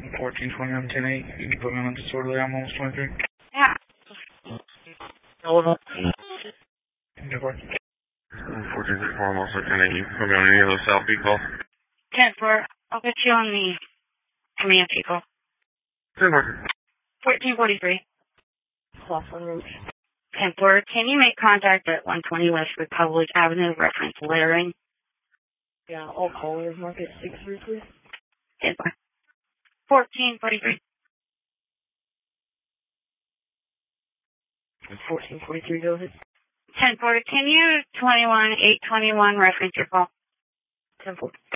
1420 on 10-8. You can put me on the disorderly. I'm almost 23. Yeah. Hold on. 1464, I'm also 10-8. You can put me on any of those South B calls. 10-4. I'll get you on the command vehicle. 10-4. 1443. Cross on route. 10-4. Can you make contact at 120 West Republic Avenue, reference lettering? Yeah, all callers mark it 6-3, please. 10-4. 1443. 1443, go ahead. 10-4. Can you 821 reference your call? 10-4.